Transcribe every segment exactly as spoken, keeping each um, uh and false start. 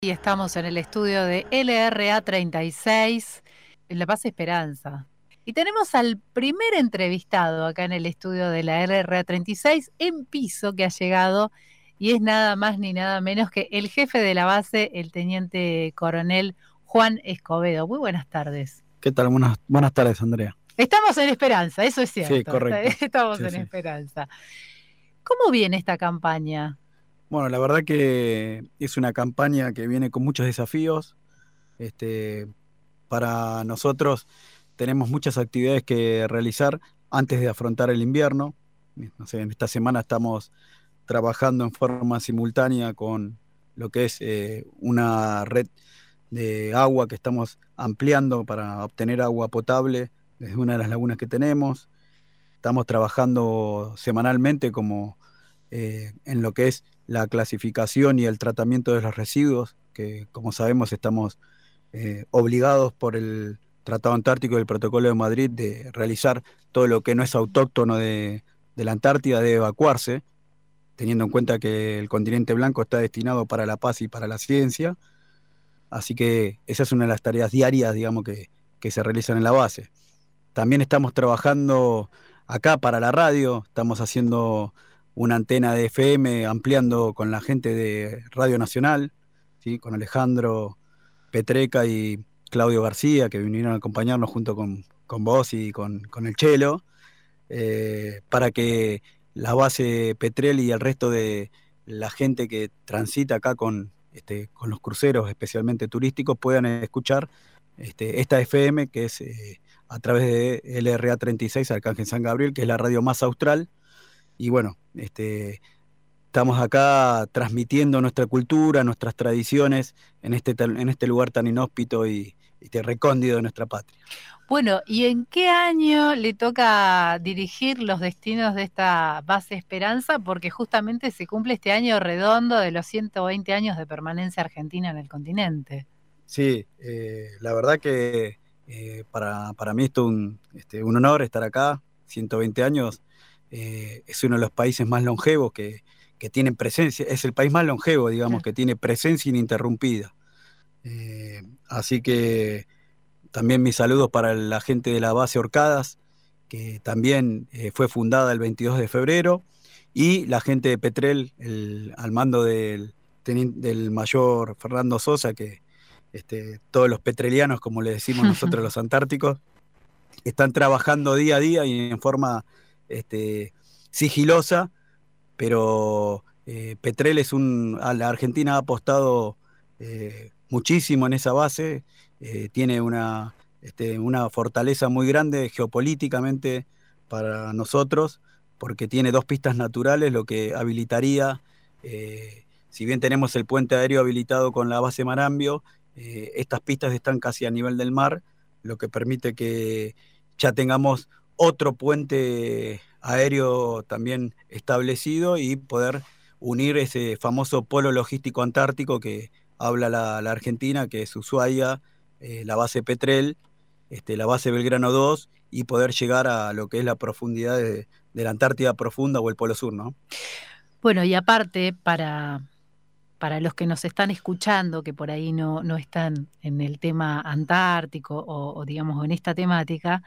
Y estamos en el estudio de L R A treinta y seis, en La Paz Esperanza. Y tenemos al primer entrevistado acá en el estudio de la L R A treinta y seis en piso que ha llegado, y es nada más ni nada menos que el jefe de la base, el teniente coronel Juan Escobedo. Muy buenas tardes. ¿Qué tal? Buenas, buenas tardes, Andrea. Estamos en Esperanza, eso es cierto. Sí, correcto. Estamos Sí, en sí. Esperanza. ¿Cómo viene esta campaña? Bueno, la verdad que es una campaña que viene con muchos desafíos. Este, para nosotros tenemos muchas actividades que realizar antes de afrontar el invierno. No sé, en esta semana estamos trabajando en forma simultánea con lo que es eh, una red de agua que estamos ampliando para obtener agua potable desde una de las lagunas que tenemos. Estamos trabajando semanalmente como eh, en lo que es la clasificación y el tratamiento de los residuos, que como sabemos estamos eh, obligados por el Tratado Antártico y el Protocolo de Madrid de realizar todo lo que no es autóctono de, de la Antártida, de evacuarse, teniendo en cuenta que el continente blanco está destinado para la paz y para la ciencia. Así que esa es una de las tareas diarias, digamos, que, que se realizan en la base. También estamos trabajando acá para la radio, estamos haciendo una antena de F M, ampliando con la gente de Radio Nacional, ¿sí? Con Alejandro Petreca y Claudio García, que vinieron a acompañarnos junto con, con vos y con, con el Chelo, eh, para que la base Petrel y el resto de la gente que transita acá con, este, con los cruceros, especialmente turísticos, puedan escuchar este, esta F M, que es eh, a través de L R A treinta y seis, Arcángel San Gabriel, que es la radio más austral. Y bueno, este, estamos acá transmitiendo nuestra cultura, nuestras tradiciones en este, en este lugar tan inhóspito y, y recóndito de nuestra patria. Bueno, ¿y en qué año le toca dirigir los destinos de esta base Esperanza? Porque justamente se cumple este año redondo de los ciento veinte años de permanencia argentina en el continente. Sí, eh, la verdad que eh, para, para mí es un, este, un honor estar acá, ciento veinte años. Eh, es uno de los países más longevos que, que tienen presencia, es el país más longevo, digamos, Claro. que tiene presencia ininterrumpida. Eh, así que también mis saludos para la gente de la base Orcadas, que también eh, fue fundada el veintidós de febrero, y la gente de Petrel, el, al mando del, del mayor Fernando Sosa, que este, todos los petrelianos, como le decimos nosotros los antárticos, están trabajando día a día y en forma este, sigilosa, pero eh, Petrel es un, a la Argentina ha apostado eh, muchísimo en esa base, eh, tiene una, este, una fortaleza muy grande geopolíticamente para nosotros, porque tiene dos pistas naturales, lo que habilitaría, eh, si bien tenemos el puente aéreo habilitado con la base Marambio, eh, estas pistas están casi a nivel del mar, lo que permite que ya tengamos otro puente aéreo también establecido y poder unir ese famoso polo logístico antártico que habla la, la Argentina, que es Ushuaia, eh, la base Petrel, este, la base Belgrano dos, y poder llegar a lo que es la profundidad de, de la Antártida profunda o el Polo Sur, ¿no? Bueno, y aparte, para, para los que nos están escuchando, que por ahí no, no están en el tema antártico o, o digamos en esta temática,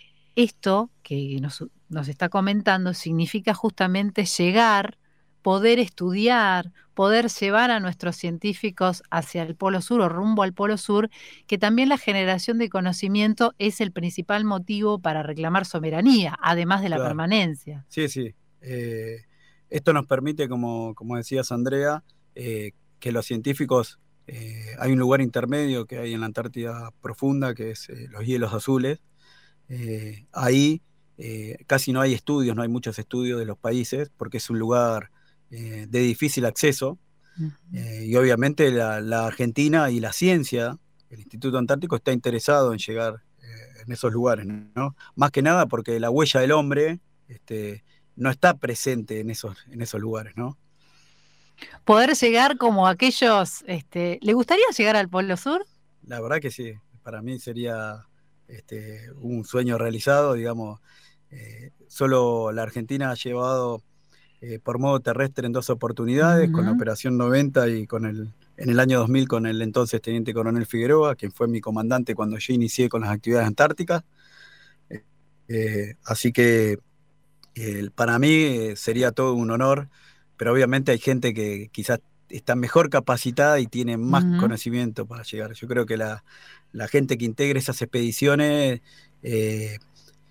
esto que nos, nos está comentando significa justamente llegar, poder estudiar, poder llevar a nuestros científicos hacia el Polo Sur o rumbo al Polo Sur, que también la generación de conocimiento es el principal motivo para reclamar soberanía, además de la Claro. permanencia. Sí, sí. Eh, esto nos permite, como, como decías, Andrea, eh, que los científicos, eh, hay un lugar intermedio que hay en la Antártida profunda, que es eh, los hielos azules. Eh, ahí eh, casi no hay estudios, no hay muchos estudios de los países, porque es un lugar eh, de difícil acceso. Uh-huh. Eh, y obviamente la, la Argentina y la ciencia, el Instituto Antártico está interesado en llegar eh, en esos lugares, ¿no? Más que nada porque la huella del hombre este, no está presente en esos, en esos lugares, ¿no? Poder llegar como aquellos, este, ¿le gustaría llegar al Polo Sur? La verdad que sí, para mí sería este, un sueño realizado, digamos. Eh, solo la Argentina ha llevado eh, por modo terrestre en dos oportunidades, con la Uh-huh. Operación noventa y con el en el año dos mil con el entonces Teniente Coronel Figueroa, quien fue mi comandante cuando yo inicié con las actividades antárticas. Eh, así que eh, para mí eh, sería todo un honor, pero obviamente hay gente que quizás está mejor capacitada y tiene más Ujú. conocimiento para llegar. Yo creo que la, la gente que integre esas expediciones, eh,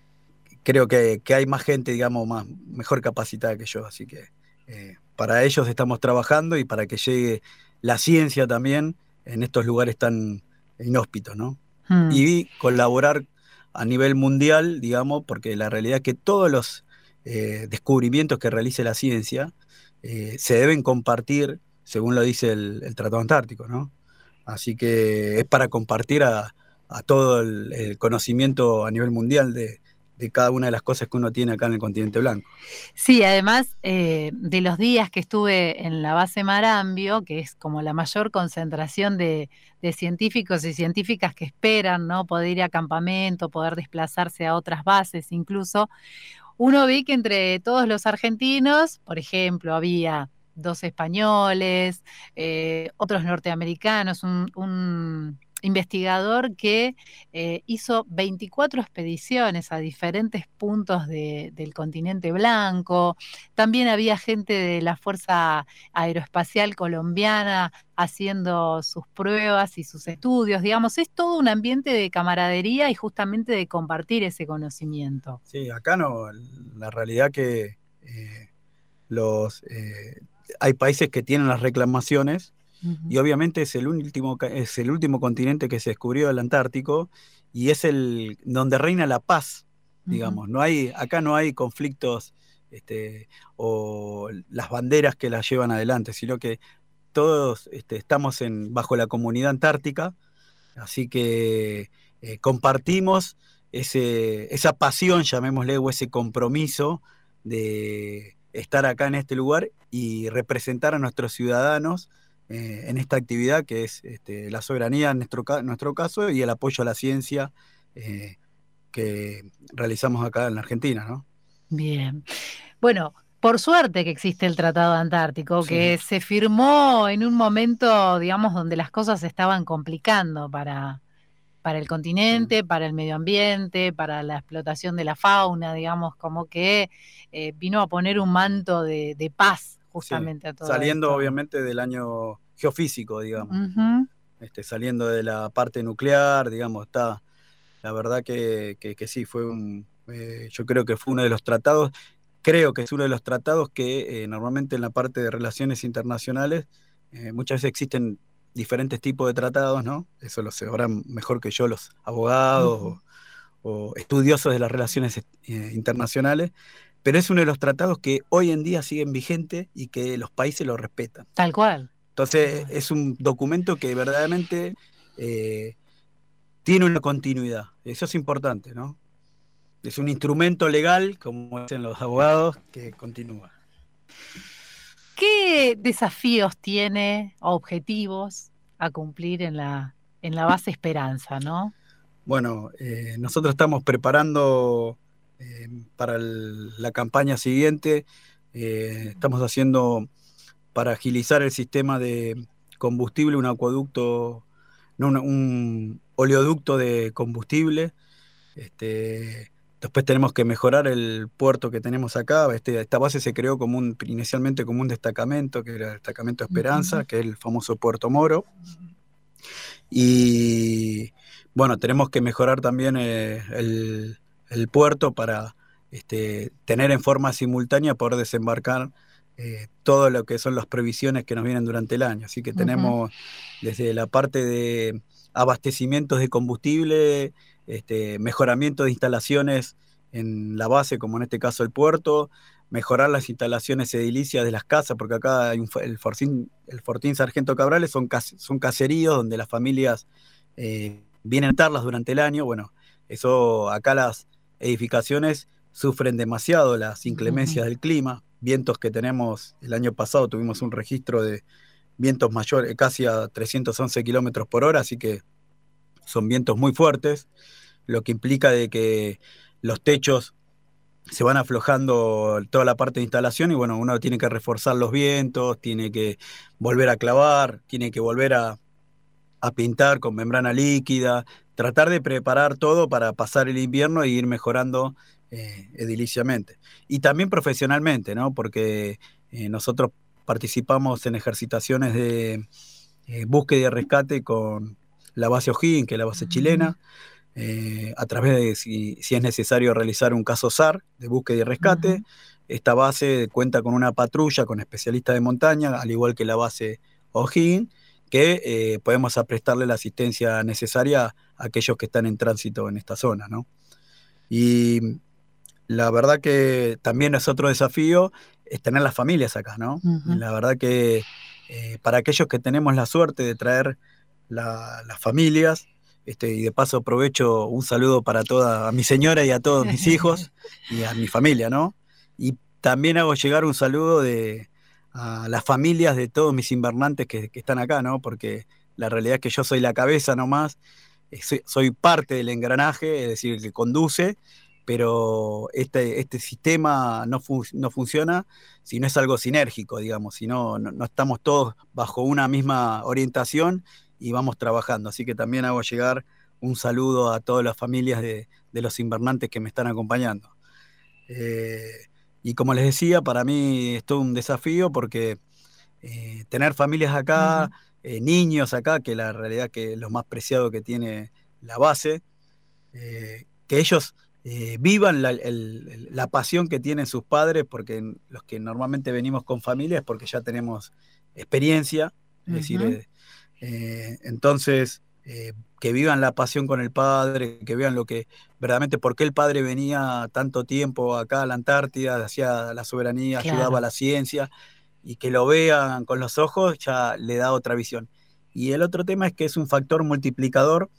creo que, que hay más gente, digamos, más, mejor capacitada que yo, así que eh, para ellos estamos trabajando y para que llegue la ciencia también en estos lugares tan inhóspitos, ¿no? Mm. Y colaborar a nivel mundial, digamos, porque la realidad es que todos los eh, descubrimientos que realice la ciencia eh, se deben compartir, según lo dice el, el Tratado Antártico, ¿no? Así que es para compartir a, a todo el, el conocimiento a nivel mundial de, de cada una de las cosas que uno tiene acá en el continente blanco. Sí, además eh, de los días que estuve en la base Marambio, que es como la mayor concentración de, de científicos y científicas que esperan, ¿no? Poder ir a campamento, poder desplazarse a otras bases incluso, uno ve que entre todos los argentinos, por ejemplo, había dos españoles, eh, otros norteamericanos, un, un investigador que eh, hizo veinticuatro expediciones a diferentes puntos de- del continente blanco. También había gente de la Fuerza Aeroespacial Colombiana haciendo sus pruebas y sus estudios. Digamos, es todo un ambiente de camaradería y justamente de compartir ese conocimiento. Sí, acá no, la realidad que eh, los, eh, hay países que tienen las reclamaciones y Ujú, obviamente es el último, ca- es el último continente que se descubrió, el Antártico, y es el donde reina la paz, ujú. digamos. No hay, acá no hay conflictos este, o las banderas que las llevan adelante, sino que todos este, estamos en, bajo la comunidad antártica, así que eh, compartimos ese, esa pasión, llamémosle, o ese compromiso de estar acá en este lugar y representar a nuestros ciudadanos eh, en esta actividad que es este, la soberanía en nuestro, ca- nuestro caso y el apoyo a la ciencia eh, que realizamos acá en la Argentina, ¿no? Bien. Bueno, por suerte que existe el Tratado Antártico, que Sí, se firmó en un momento, digamos, donde las cosas se estaban complicando para, para el sí, continente, para el medio ambiente, para la explotación de la fauna, digamos, como que eh, vino a poner un manto de, de paz sí. justamente a todo Saliendo esto. obviamente del año geofísico, digamos. Ujú, Este, saliendo de la parte nuclear, digamos, está, la verdad que, que, que sí, fue un, eh, yo creo que fue uno de los tratados, creo que es uno de los tratados que eh, normalmente en la parte de relaciones internacionales, eh, muchas veces existen diferentes tipos de tratados, ¿no? Eso lo sabrán mejor que yo los abogados ujú. o, o estudiosos de las relaciones eh, internacionales, pero es uno de los tratados que hoy en día siguen vigentes y que los países lo respetan. Tal cual, tal Entonces, cual. es un documento que verdaderamente eh, tiene una continuidad. Eso es importante, ¿no? Es un instrumento legal, como dicen los abogados, que continúa. ¿Qué desafíos tiene, objetivos a cumplir en la, en la base Esperanza, ¿no? Bueno, eh, nosotros estamos preparando eh, para el- la campaña siguiente. Eh, estamos haciendo para agilizar el sistema de combustible un acueducto, no, un, un oleoducto de combustible. Este, después tenemos que mejorar el puerto que tenemos acá. Este, esta base se creó como un, inicialmente como un destacamento, que era el destacamento Ujú. Esperanza, que es el famoso Puerto Moro. Y bueno, tenemos que mejorar también eh, el, el puerto para este, tener en forma simultánea poder desembarcar eh, todo lo que son las previsiones que nos vienen durante el año. Así que Ujú. tenemos desde la parte de abastecimientos de combustible, este, mejoramiento de instalaciones en la base, como en este caso el puerto, mejorar las instalaciones edilicias de las casas, porque acá hay un, el, Fortín, el Fortín Sargento Cabrales son, cas, son caseríos donde las familias eh, vienen a estarlas durante el año. Bueno, eso acá las edificaciones sufren demasiado las Ujú. inclemencias del clima, vientos que tenemos, el año pasado tuvimos un registro de vientos mayores, casi a trescientos once kilómetros por hora, así que son vientos muy fuertes, lo que implica de que los techos se van aflojando toda la parte de instalación y bueno, uno tiene que reforzar los vientos, tiene que volver a clavar, tiene que volver a, a pintar con membrana líquida, tratar de preparar todo para pasar el invierno e ir mejorando eh, ediliciamente. Y también profesionalmente, ¿no? Porque eh, nosotros participamos en ejercitaciones de eh, búsqueda y rescate con la base O'Higgins, que es la base Ujú, chilena, eh, a través de si, si es necesario realizar un caso S A R de búsqueda y rescate. ujú. Esta base cuenta con una patrulla con especialistas de montaña, al igual que la base O'Higgins, que eh, podemos prestarle la asistencia necesaria a aquellos que están en tránsito en esta zona, ¿no? Y la verdad que también es otro desafío, es tener las familias acá, ¿no? Y Ujú. la verdad que eh, para aquellos que tenemos la suerte de traer la- las familias, este, y de paso aprovecho un saludo para toda a mi señora y a todos mis hijos y a mi familia, ¿no? Y también hago llegar un saludo de, a las familias de todos mis invernantes que, que están acá, ¿no? Porque la realidad es que yo soy la cabeza nomás, eh, soy, soy parte del engranaje, es decir, el que conduce, pero este, este sistema no, fu- no funciona si no es algo sinérgico, digamos, si no, no, no estamos todos bajo una misma orientación y vamos trabajando. Así que también hago llegar un saludo a todas las familias de, de los invernantes que me están acompañando. Eh, y como les decía, para mí es todo un desafío porque eh, tener familias acá, Ujú. eh, niños acá, que la realidad que es lo más preciado que tiene la base, eh, que ellos eh, vivan la, el- la pasión que tienen sus padres, porque los que normalmente venimos con familia es porque ya tenemos experiencia, es decir, Ujú. eh, eh, entonces, eh, que vivan la pasión con el padre, que vean lo que verdaderamente, por qué el padre venía tanto tiempo acá a la Antártida, hacía la soberanía, ayudaba a Claro. la ciencia, y que lo vean con los ojos ya le da otra visión. Y el otro tema es que es un factor multiplicador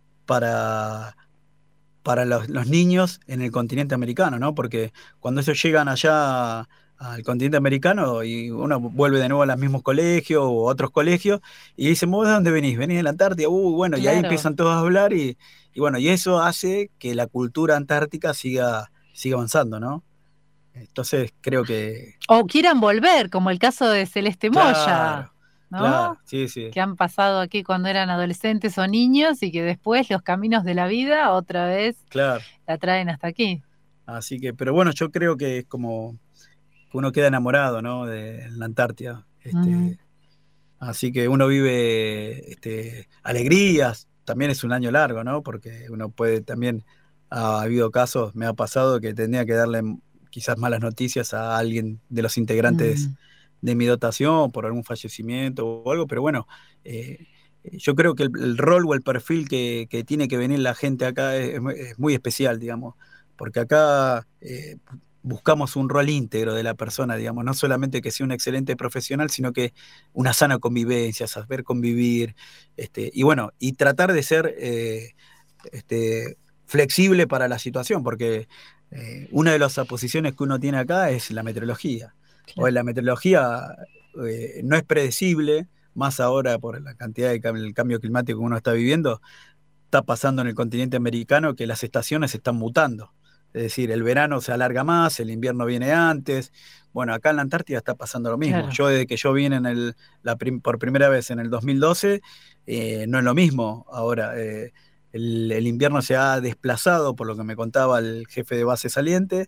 para para los, los niños en el continente americano, ¿no? Porque cuando ellos llegan allá al continente americano y uno vuelve de nuevo a los mismos colegios o otros colegios y dicen, ¿vos de dónde venís? ¿Venís de la Antártida? Uh, bueno, y ahí Claro. empiezan todos a hablar y, y bueno, y eso hace que la cultura antártica siga, siga avanzando, ¿no? Entonces creo que, O quieran volver, como el caso de Celeste Moya, claro, claro, ¿no? sí, sí, Que han pasado aquí cuando eran adolescentes o niños y que después los caminos de la vida otra vez claro. la traen hasta aquí. Así que, pero bueno, yo creo que es como que uno queda enamorado, ¿no? De la Antártida. Ujú. Este, Así que uno vive este, alegrías, también es un año largo, ¿no? Porque uno puede también, ha habido casos, me ha pasado que tenía que darle quizás malas noticias a alguien de los integrantes Mm. de mi dotación por algún fallecimiento o algo, pero bueno, eh, yo creo que el, el rol o el perfil que, que tiene que venir la gente acá es, es muy es muy especial, digamos, porque acá eh, buscamos un rol íntegro de la persona, digamos, no solamente que sea un excelente profesional, sino que una sana convivencia, saber convivir, este, y bueno, y tratar de ser eh, este, flexible para la situación, porque eh, una de las posiciones que uno tiene acá es la meteorología. Hoy Claro. la meteorología eh, no es predecible, más ahora por la cantidad de cam- el cambio climático que uno está viviendo, está pasando en el continente americano que las estaciones están mutando. Es decir, el verano se alarga más, el invierno viene antes. Bueno, acá en la Antártida está pasando lo mismo. Claro. Yo desde que yo vine en el, la prim- por primera vez en el dos mil doce, eh, no es lo mismo. Ahora, eh, el, el invierno se ha desplazado, por lo que me contaba el jefe de base saliente,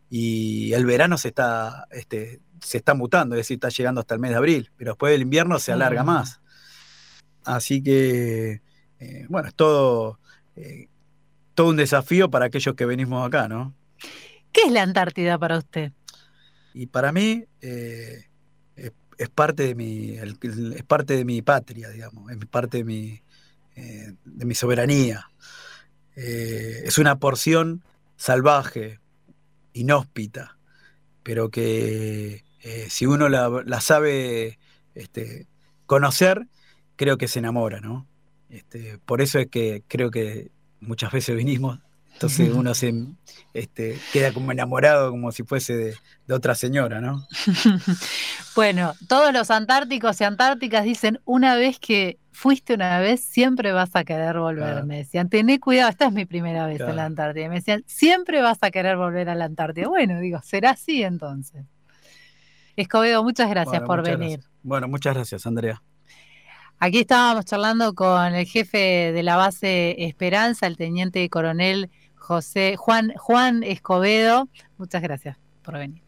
y el verano se está, este, se está mutando, es decir, está llegando hasta el mes de abril, pero después del invierno se alarga Ah. más. Así que, eh, bueno, es todo, eh, todo un desafío para aquellos que venimos acá, ¿no? ¿Qué es la Antártida para usted? Y para mí eh, es, es parte de mi, el- el- es parte de mi patria, digamos, es parte de mi, eh, de mi soberanía. Eh, es una porción salvaje, inhóspita, pero que eh, si uno la, la sabe este, conocer, creo que se enamora, ¿no? Este, por eso es que creo que muchas veces vinimos Entonces uno se este, queda como enamorado, como si fuese de, de otra señora, ¿no? Bueno, todos los antárticos y antárticas dicen, una vez que fuiste una vez, siempre vas a querer volver. Claro. Me decían, tené cuidado, esta es mi primera vez Claro. en la Antártida. Me decían, siempre vas a querer volver a la Antártida. Bueno, digo, será así entonces. Escobedo, muchas gracias Bueno, por muchas venir. gracias. Bueno, muchas gracias, Andrea. Aquí estábamos charlando con el jefe de la base Esperanza, el teniente coronel José Juan, Juan Escobedo. Muchas gracias por venir.